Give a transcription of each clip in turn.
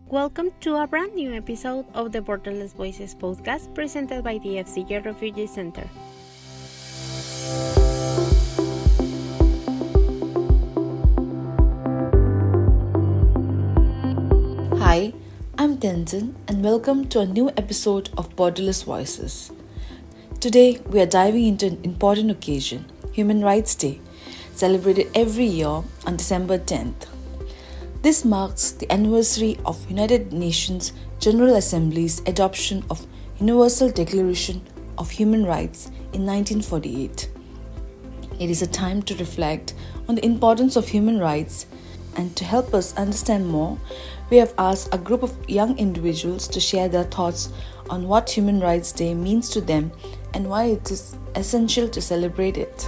Welcome to a brand new episode of the Borderless Voices podcast presented by the FCJ Refugee Center. Hi, I'm Tenzin and welcome to a new episode of Borderless Voices. Today we are diving into an important occasion, Human Rights Day, celebrated every year on December 10th. This marks the anniversary of United Nations General Assembly's adoption of Universal Declaration of Human Rights in 1948. It is a time to reflect on the importance of human rights, and to help us understand more, we have asked a group of young individuals to share their thoughts on what Human Rights Day means to them and why it is essential to celebrate it.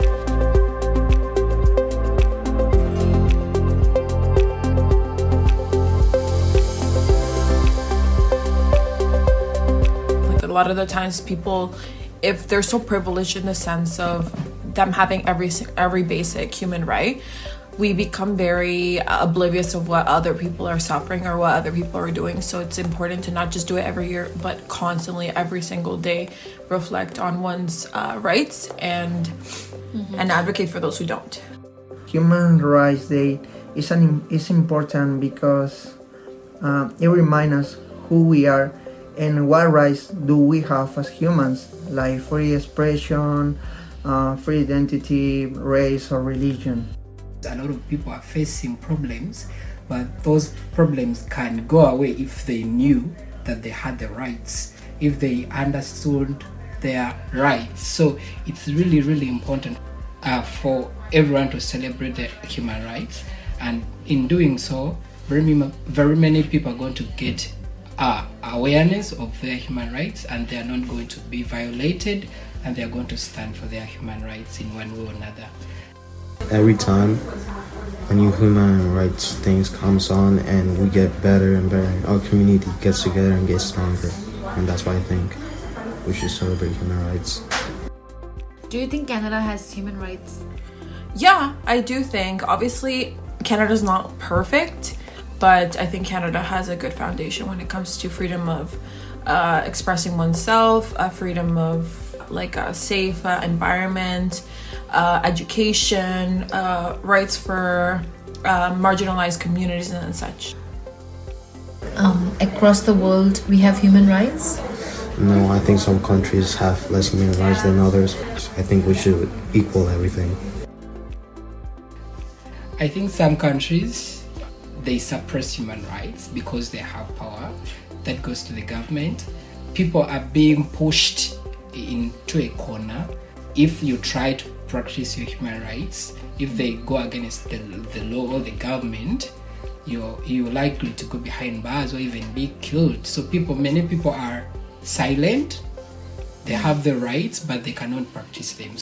A lot of the times people, if they're so privileged in the sense of them having every basic human right, we become very oblivious of what other people are suffering or what other people are doing. So it's important to not just do it every year, but constantly, every single day, reflect on one's rights and advocate for those who don't. Human Rights Day is important because it reminds us who we are and what rights do we have as humans, like free expression, free identity, race, or religion. A lot of people are facing problems, but those problems can go away if they knew that they had the rights, if they understood their rights. So it's really, really important for everyone to celebrate the human rights, and in doing so, very many people are going to get awareness of their human rights, and they are not going to be violated, and they are going to stand for their human rights in one way or another. Every time a new human rights things comes on and we get better and better, our community gets together and gets stronger, and that's why I think we should celebrate human rights. Do you think Canada has human rights? Yeah, I do think. Obviously, Canada's not perfect, but I think Canada has a good foundation when it comes to freedom of expressing oneself, freedom of a safe environment, education, rights for marginalized communities and such. Across the world, we have human rights? No, I think some countries have less human rights than others. I think we should equal everything. I think some countries, they suppress human rights because they have power. That goes to the government. People are being pushed into a corner. If you try to practice your human rights, if they go against the law or the government, you're likely to go behind bars or even be killed. So many people are silent. They have the rights, but they cannot practice them.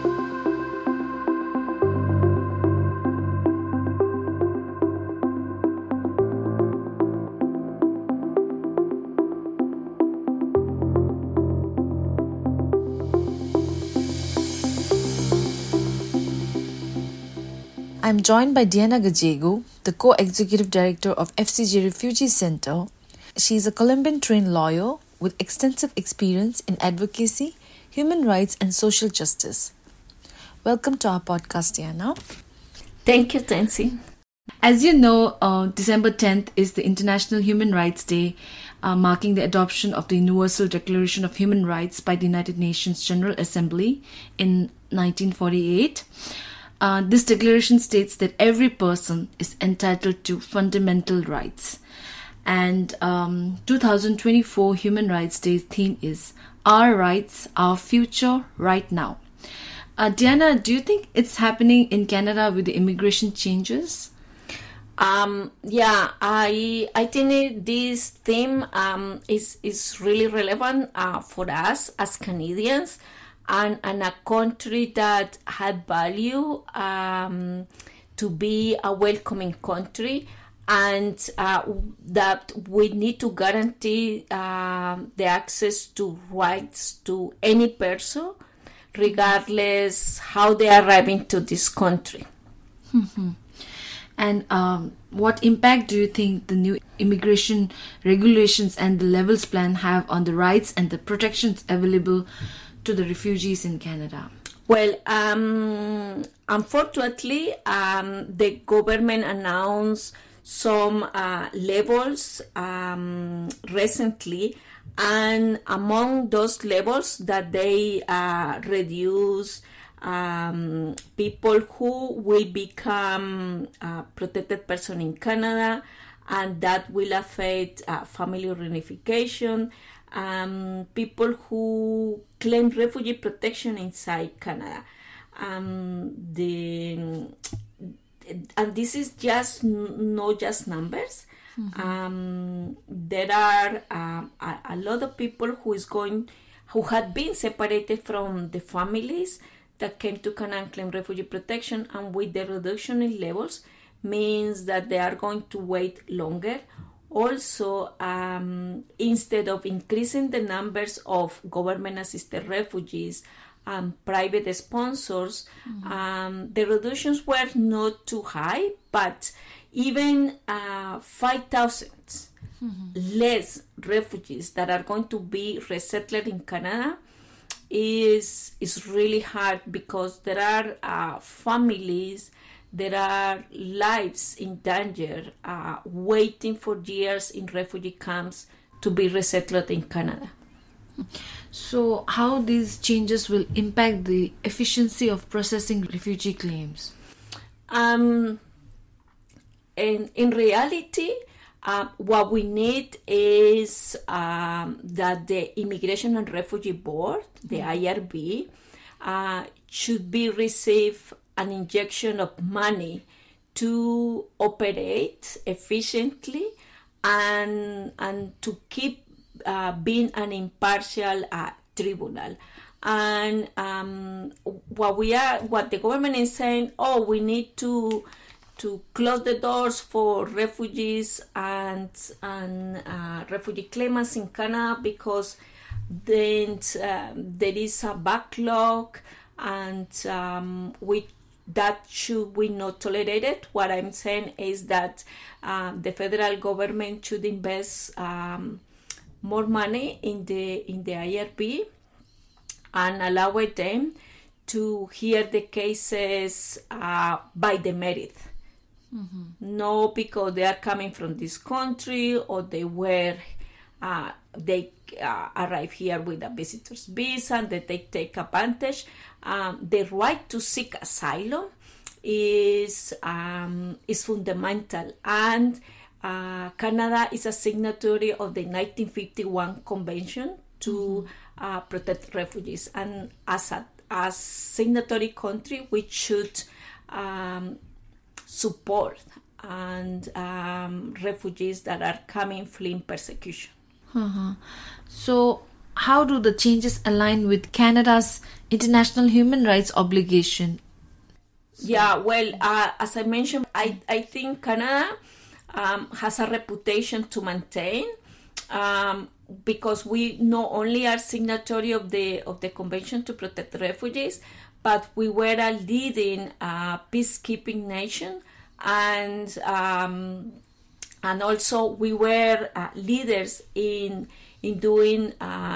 I'm joined by Diana Gajegu, the co-executive director of FCJ Refugee Center. She's a Colombian-trained lawyer with extensive experience in advocacy, human rights, and social justice. Welcome to our podcast, Diana. Thank you, Tensi. As you know, December 10th is the International Human Rights Day, marking the adoption of the Universal Declaration of Human Rights by the United Nations General Assembly in 1948. This declaration states that every person is entitled to fundamental rights. And 2024 Human Rights Day theme is Our Rights, Our Future, Right Now. Diana, do you think it's happening in Canada with the immigration changes? Yeah, I think this theme is really relevant for us as Canadians, and a country that had value to be a welcoming country, and that we need to guarantee the access to rights to any person, regardless how they are arriving to this country. And what impact do you think the new immigration regulations and the levels plan have on the rights and the protections available to the refugees in Canada? Well, unfortunately, the government announced some levels recently, and among those levels that they reduce people who will become protected person in Canada, and that will affect family reunification, people who claim refugee protection inside Canada. And this is just not just numbers. There are a lot of people who had been separated from the families that came to Canada and claim refugee protection, and with the reduction in levels means that they are going to wait longer. Also, instead of increasing the numbers of government-assisted refugees and private sponsors, the reductions were not too high, but even 5,000 less refugees that are going to be resettled in Canada is really hard, because there are families, there are lives in danger, waiting for years in refugee camps to be resettled in Canada. So, how these changes will impact the efficiency of processing refugee claims? In reality, what we need is that the Immigration and Refugee Board, the IRB, should be receive an injection of money to operate efficiently and to keep being an impartial tribunal. And what the government is saying, we need to close the doors for refugees and refugee claimants in Canada, because then there is a backlog, and that should we not tolerate it. What I'm saying is that the federal government should invest more money in the IRB and allow them to hear the cases by the merit. No because they are coming from this country, or they arrive here with a visitor's visa and that they take advantage. The right to seek asylum is fundamental, and Canada is a signatory of the 1951 Convention to protect refugees, and as signatory country, we should support and refugees that are coming fleeing persecution. So, how do the changes align with Canada's international human rights obligation? Yeah, well, as I mentioned, I think Canada has a reputation to maintain, because we not only are signatory of the Convention to Protect Refugees, but we were a leading peacekeeping nation, and also we were leaders in doing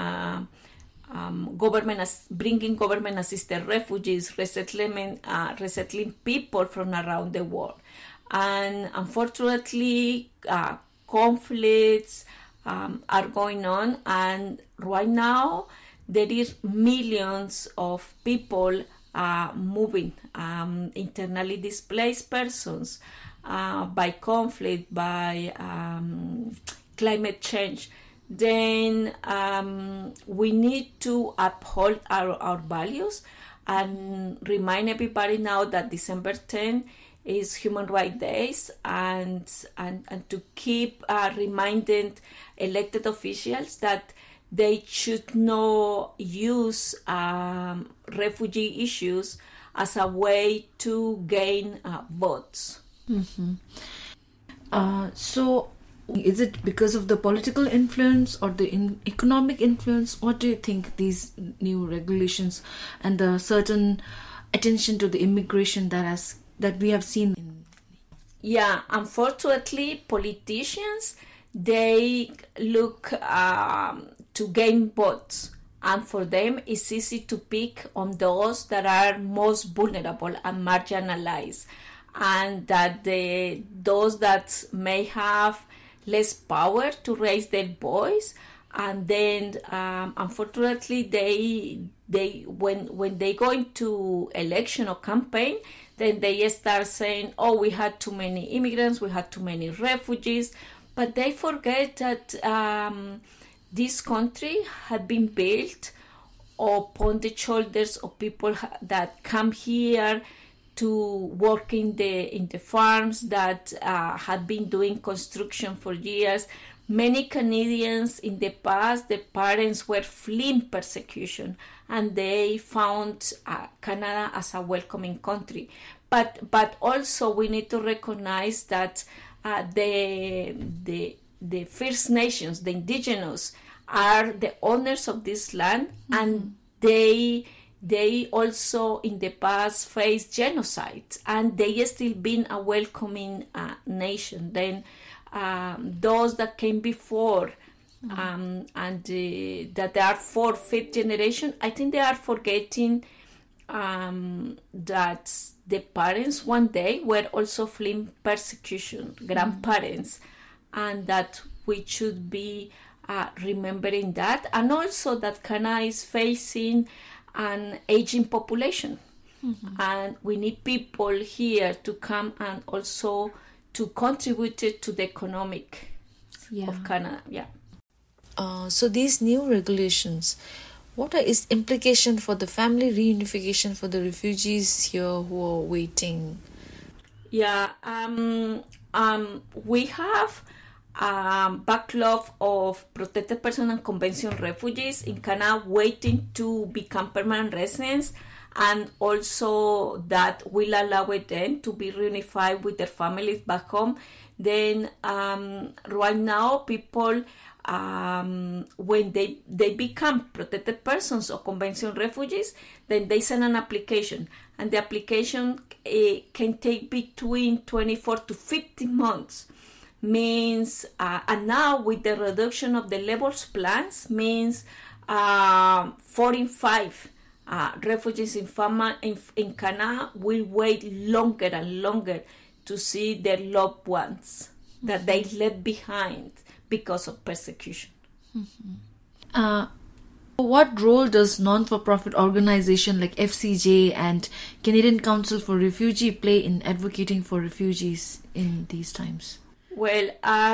bringing government assisted refugees, resettling people from around the world. And unfortunately, conflicts are going on, and right now there is millions of people moving, internally displaced persons, by conflict, by climate change. Then we need to uphold our values and remind everybody now that December 10 is Human Rights Days, and to keep reminding elected officials that they should not use refugee issues as a way to gain votes. So, is it because of the political influence or the economic influence? What do you think these new regulations and the certain attention to the immigration that we have seen? Yeah, unfortunately, politicians, they look to gain votes, and for them it's easy to pick on those that are most vulnerable and marginalized, and that those that may have less power to raise their voice. And then unfortunately they when they go into election or campaign, then they start saying, oh, we had too many immigrants, we had too many refugees, but they forget that this country had been built upon the shoulders of people that come here to work in the farms, that had been doing construction for years. Many Canadians in the past, the parents were fleeing persecution, and they found Canada as a welcoming country. But also we need to recognize that the First Nations, the Indigenous, are the owners of this land, and they also in the past faced genocide, and they still been a welcoming nation. Then those that came before and that they are fourth, fifth generation, I think they are forgetting that the parents one day were also fleeing persecution, grandparents, and that we should be remembering that, and also that Canada is facing an aging population, and we need people here to come and also to contribute to the economic of Canada. So these new regulations, what are its implication for the family reunification for the refugees here who are waiting? We have backlog of protected person and convention refugees in Canada waiting to become permanent residents, and also that will allow them to be reunified with their families back home. Then right now people, when they become protected persons or convention refugees, then they send an application, and the application can take between 24 to 50 months. Means and now with the reduction of the levels plans, means 4 in 5 refugees in Canada will wait longer and longer to see their loved ones that they left behind because of persecution. What role does non-for-profit organization like FCJ and Canadian Council for Refugee play in advocating for refugees in these times? Well,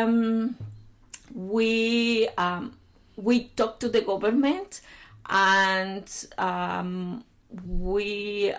we talk to the government, and we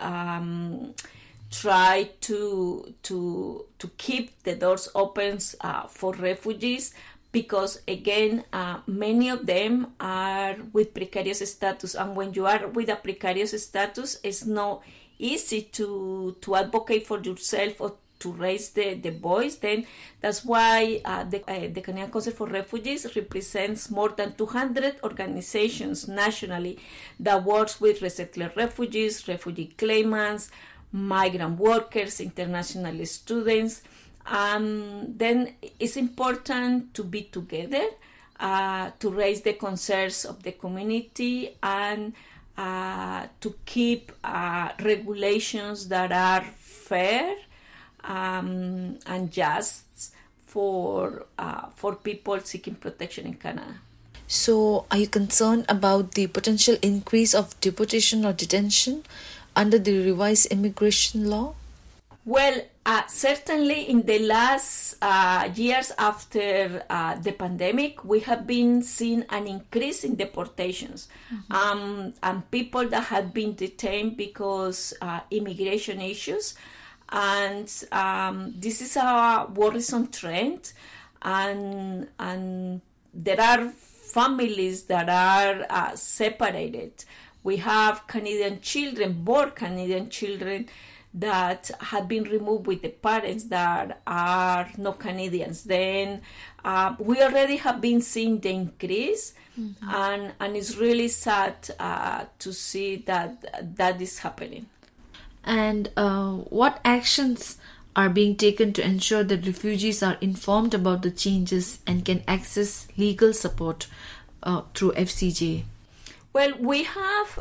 try to keep the doors open for refugees, because again, many of them are with precarious status, and when you are with a precarious status, it's not easy to advocate for yourself or to raise the voice. Then that's why the Canadian Council for Refugees represents more than 200 organizations nationally that works with resettled refugees, refugee claimants, migrant workers, international students. Then it's important to be together to raise the concerns of the community, and to keep regulations that are fair and just for people seeking protection in Canada. So, are you concerned about the potential increase of deportation or detention under the revised immigration law? Well, certainly in the last years after the pandemic, we have been seeing an increase in deportations, and people that have been detained because immigration issues. And this is a worrisome trend, and there are families that are separated. We have Canadian children, born Canadian children, that have been removed with the parents that are not Canadians. Then we already have been seeing the increase, and it's really sad to see that is happening. And what actions are being taken to ensure that refugees are informed about the changes and can access legal support through FCJ? Well, we have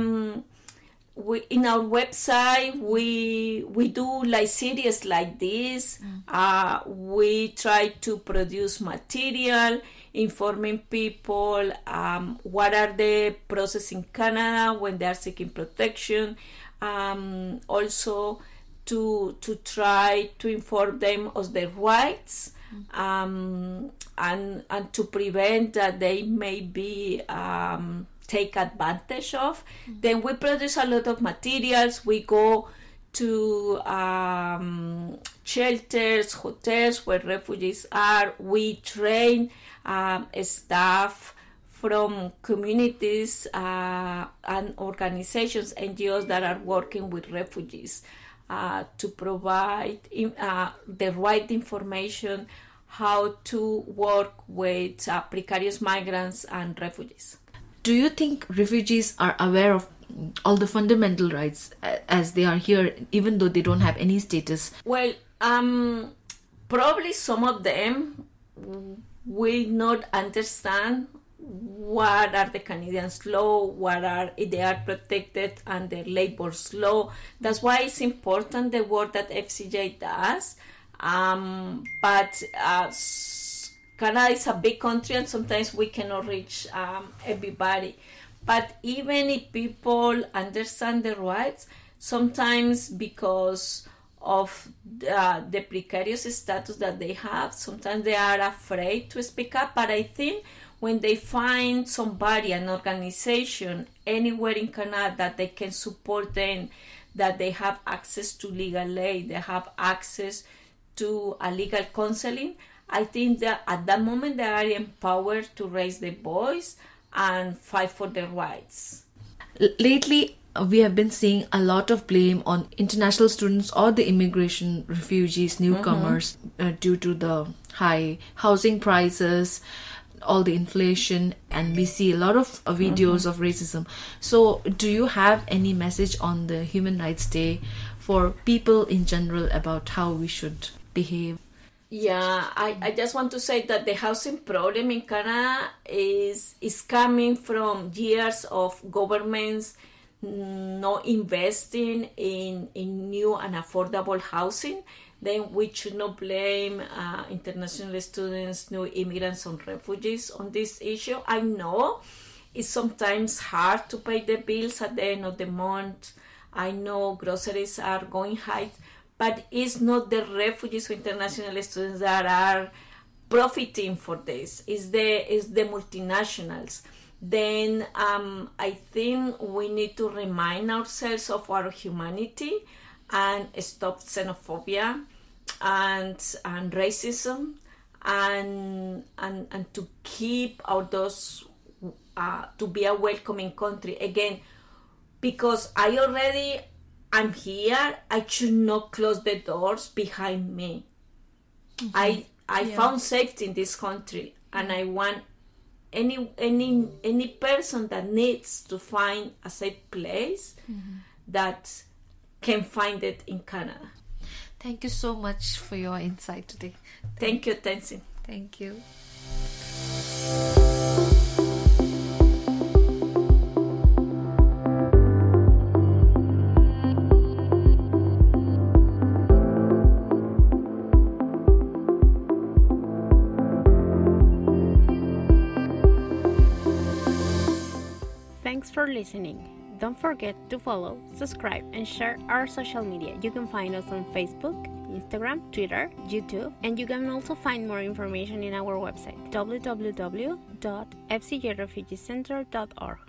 in our website we do like series like this. We try to produce material informing people what are the processes in Canada when they are seeking protection. Also to try to inform them of their rights, and to prevent that they may be take advantage of. Then we produce a lot of materials. We go to shelters, hotels where refugees are. We train staff from communities and organizations, NGOs that are working with refugees to provide the right information how to work with precarious migrants and refugees. Do you think refugees are aware of all the fundamental rights as they are here, even though they don't have any status? Well, probably some of them will not understand what are the Canadians' law, what are they are protected under labor's law. That's why it's important the work that FCJ does. But Canada is a big country, and sometimes we cannot reach everybody. But even if people understand the rights, sometimes because of the precarious status that they have, sometimes they are afraid to speak up. But I think when they find somebody, an organization anywhere in Canada that they can support them, that they have access to legal aid, they have access to a legal counseling, I think that at that moment they are empowered to raise their voice and fight for their rights. Lately, we have been seeing a lot of blame on international students or the immigration refugees, newcomers, due to the high housing prices, all the inflation, and we see a lot of videos of racism. So do you have any message on the Human Rights Day for people in general about how we should behave? Yeah, I just want to say that the housing problem in Canada is coming from years of governments not investing in new and affordable housing. Then we should not blame international students, new immigrants, and refugees on this issue. I know it's sometimes hard to pay the bills at the end of the month. I know groceries are going high, but it's not the refugees or international students that are profiting for this. It's the multinationals. Then I think we need to remind ourselves of our humanity and stop xenophobia and racism, and to keep those to be a welcoming country again, because I'm here. I should not close the doors behind me. I found safety in this country, and I want any person that needs to find a safe place that can find it in Canada. Thank you so much for your insight today. Thank you, Tenzin. Thank you. Thanks for listening. Don't forget to follow, subscribe, and share our social media. You can find us on Facebook, Instagram, Twitter, YouTube, and you can also find more information in our website, www.fcjrefugeecenter.org.